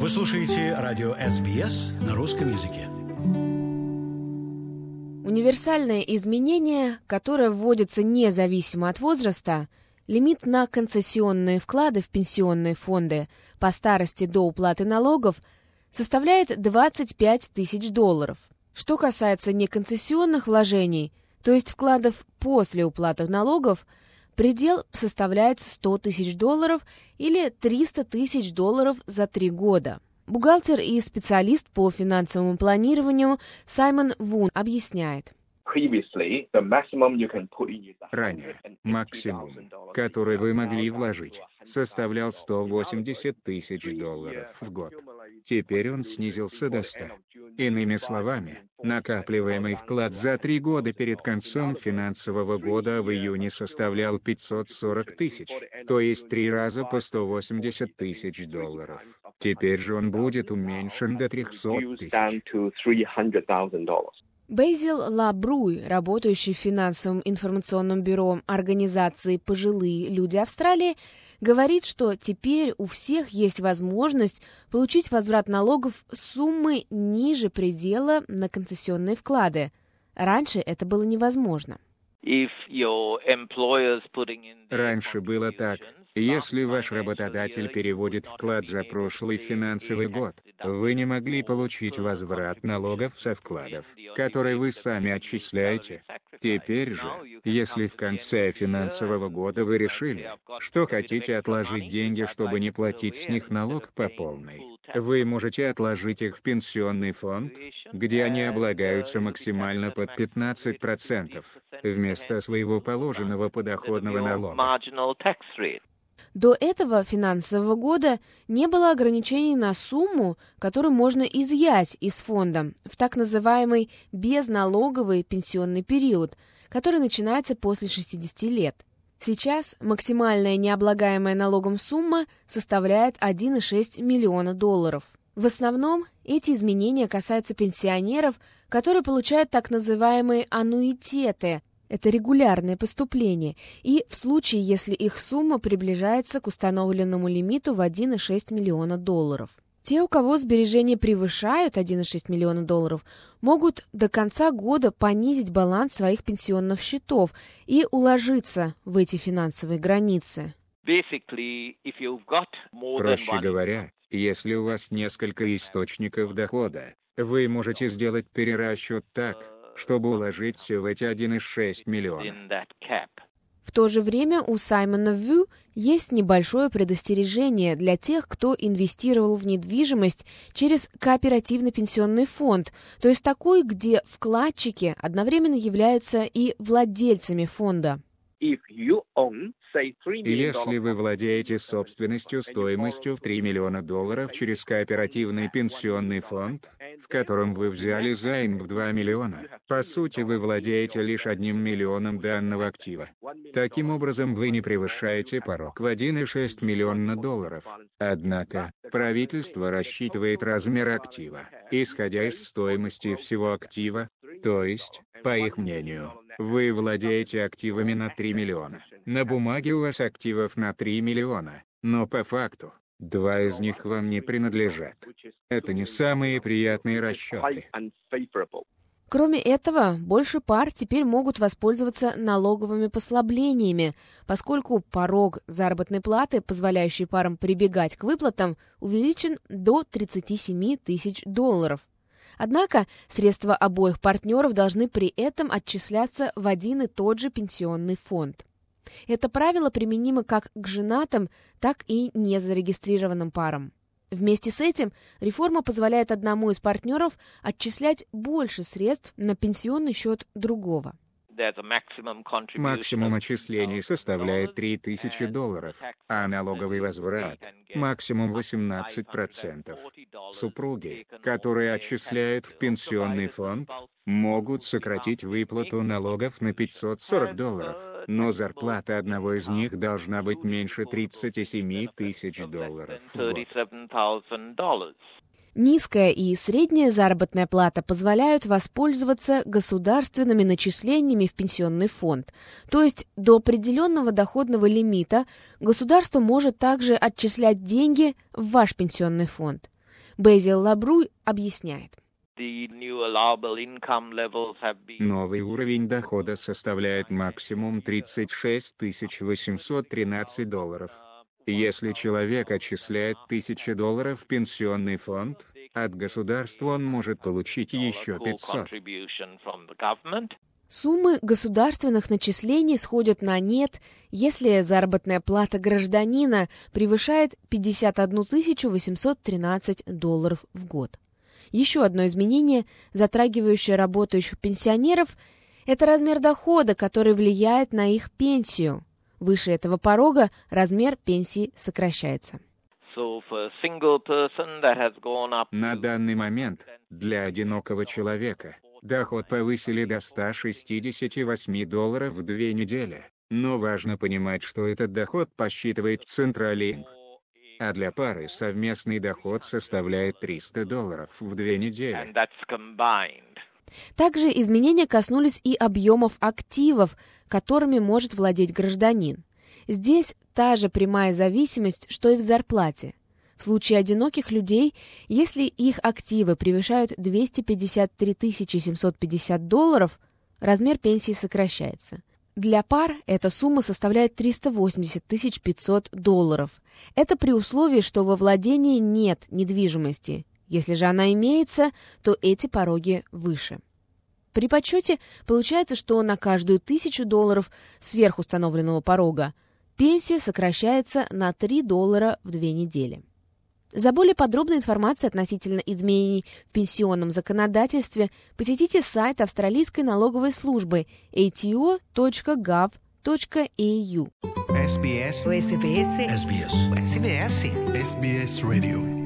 Вы слушаете радио SBS на русском языке. Универсальное изменение, которое вводится независимо от возраста, лимит на концессионные вклады в пенсионные фонды по старости до уплаты налогов составляет $25 тысяч. Что касается неконцессионных вложений, то есть вкладов после уплаты налогов, предел составляет $100 тысяч или $300 тысяч за 3 года. Бухгалтер и специалист по финансовому планированию Саймон Вун объясняет. Ранее максимум, который вы могли вложить, составлял $180 тысяч в год. Теперь он снизился до 100. Иными словами, накапливаемый вклад за 3 года перед концом финансового года в июне составлял $540 тысяч, то есть 3 раза по $180 тысяч. Теперь же он будет уменьшен до $300 тысяч. Бейзил Лабруй, работающий в финансовом информационном бюро организации «Пожилые люди Австралии», говорит, что теперь у всех есть возможность получить возврат налогов суммы ниже предела на концессионные вклады. Раньше это было невозможно. Раньше было так. Если ваш работодатель переводит вклад за прошлый финансовый год, вы не могли получить возврат налогов со вкладов, которые вы сами отчисляете. Теперь же, если в конце финансового года вы решили, что хотите отложить деньги, чтобы не платить с них налог по полной, вы можете отложить их в пенсионный фонд, где они облагаются максимально под 15%, вместо своего положенного подоходного налога. До этого финансового года не было ограничений на сумму, которую можно изъять из фонда в так называемый безналоговый пенсионный период, который начинается после 60 лет. Сейчас максимальная необлагаемая налогом сумма составляет $1,6 миллиона. В основном эти изменения касаются пенсионеров, которые получают так называемые аннуитеты – это регулярные поступления, и в случае, если их сумма приближается к установленному лимиту в $1,6 миллиона. Те, у кого сбережения превышают $1,6 миллиона, могут до конца года понизить баланс своих пенсионных счетов и уложиться в эти финансовые границы. Проще говоря, если у вас несколько источников дохода, вы можете сделать перерасчет так, чтобы уложиться в эти $1,6 миллиона. В то же время у Саймона Ву есть небольшое предостережение для тех, кто инвестировал в недвижимость через кооперативный пенсионный фонд, то есть такой, где вкладчики одновременно являются и владельцами фонда. Если вы владеете собственностью стоимостью в $3 миллиона через кооперативный пенсионный фонд, в котором вы взяли займ в $2 миллиона, по сути вы владеете лишь $1 миллионом данного актива. Таким образом, вы не превышаете порог в $1,6 миллиона. Однако, правительство рассчитывает размер актива, исходя из стоимости всего актива, то есть, по их мнению, вы владеете активами на $3 миллиона. На бумаге у вас активов на $3 миллиона, но по факту 2 из них вам не принадлежат. Это не самые приятные расчеты. Кроме этого, больше пар теперь могут воспользоваться налоговыми послаблениями, поскольку порог заработной платы, позволяющий парам прибегать к выплатам, увеличен до $37 тысяч. Однако средства обоих партнеров должны при этом отчисляться в один и тот же пенсионный фонд. Это правило применимо как к женатым, так и незарегистрированным парам. Вместе с этим реформа позволяет одному из партнеров отчислять больше средств на пенсионный счет другого. Максимум отчислений составляет $3,000, а налоговый возврат – максимум 18%. Супруги, которые отчисляют в пенсионный фонд, могут сократить выплату налогов на $540, но зарплата одного из них должна быть меньше $37 тысяч в год. Низкая и средняя заработная плата позволяют воспользоваться государственными начислениями в пенсионный фонд. То есть до определенного доходного лимита государство может также отчислять деньги в ваш пенсионный фонд. Безил Лабру объясняет. Новый уровень дохода составляет максимум $36 813. Если человек отчисляет $1000 в пенсионный фонд, от государства он может получить еще 500. Суммы государственных начислений сходят на нет, если заработная плата гражданина превышает $51 813 в год. Еще одно изменение, затрагивающее работающих пенсионеров, это размер дохода, который влияет на их пенсию. Выше этого порога размер пенсии сокращается. На данный момент для одинокого человека доход повысили до $168 в 2 недели. Но важно понимать, что этот доход посчитывает Centralink. А для пары совместный доход составляет $300 в 2 недели. Также изменения коснулись и объемов активов, которыми может владеть гражданин. Здесь та же прямая зависимость, что и в зарплате. В случае одиноких людей, если их активы превышают $253 750, размер пенсии сокращается. Для пар эта сумма составляет $380 500. Это при условии, что во владении нет недвижимости. Если же она имеется, то эти пороги выше. При подсчете получается, что на каждую $1000 сверхустановленного порога пенсия сокращается на $3 в 2 недели. За более подробной информацией относительно изменений в пенсионном законодательстве посетите сайт Австралийской налоговой службы ato.gov.au. SBS. SBS. SBS. SBS Radio.